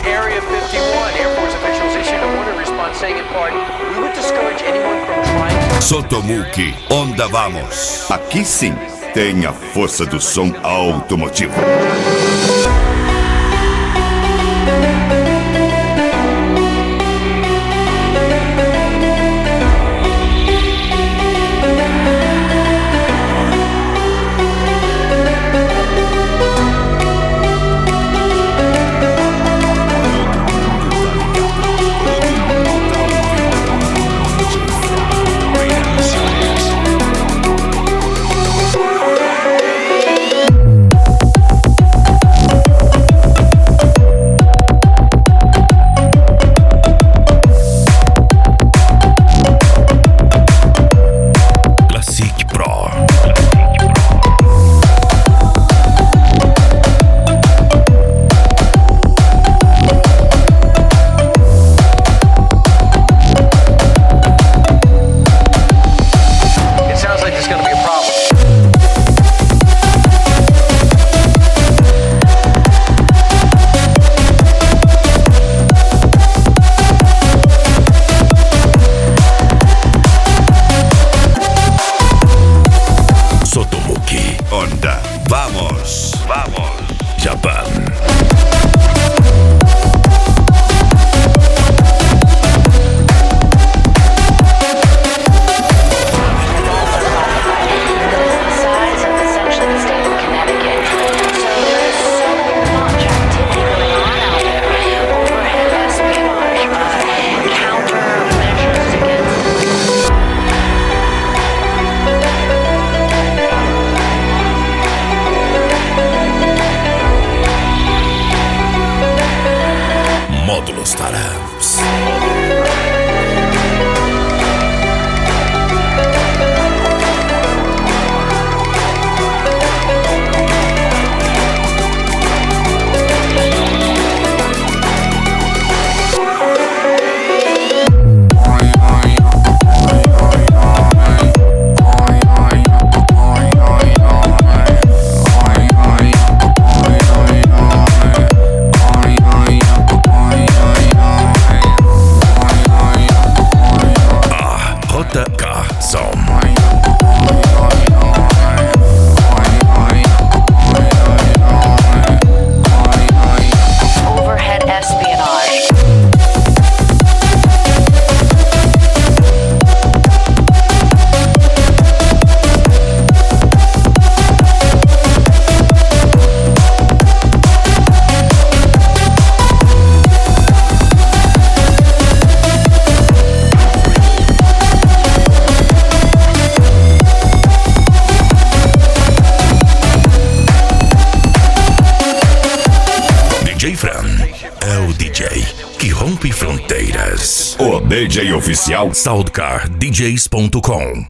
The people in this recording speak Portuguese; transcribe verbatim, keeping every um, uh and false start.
Area fifty-one. Air Force officials issued a warning response saying in part, we would discourage anyone from trying to... Sotomuki, onda vamos? Aqui sim tem a força do som automotivo. Onda, vamos, vamos, Japan. Módulos Taramps. D J Fran é o D J que rompe fronteiras. O D J oficial soundcar d js ponto com.